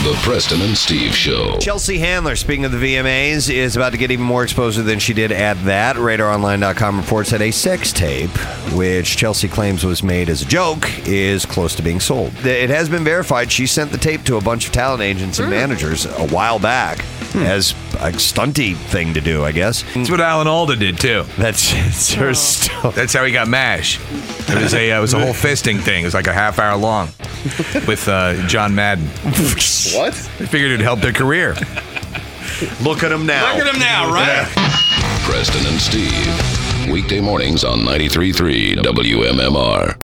The Preston and Steve Show. Chelsea Handler, speaking of the VMAs, is about to get even more exposure than she did at that. RadarOnline.com reports that a sex tape, which Chelsea claims was made as a joke, is close to being sold. It has been verified. She sent the tape to a bunch of talent agents and managers a while back as a stunty thing to do, I guess. That's what Alan Alda did, too. That's her stuff. That's how he got MASH. It was a whole fisting thing. It was like a half hour long with John Madden. What? I figured it'd help their career. Look at him now. Look at him now, right? Preston and Steve. Weekday mornings on 93.3 WMMR.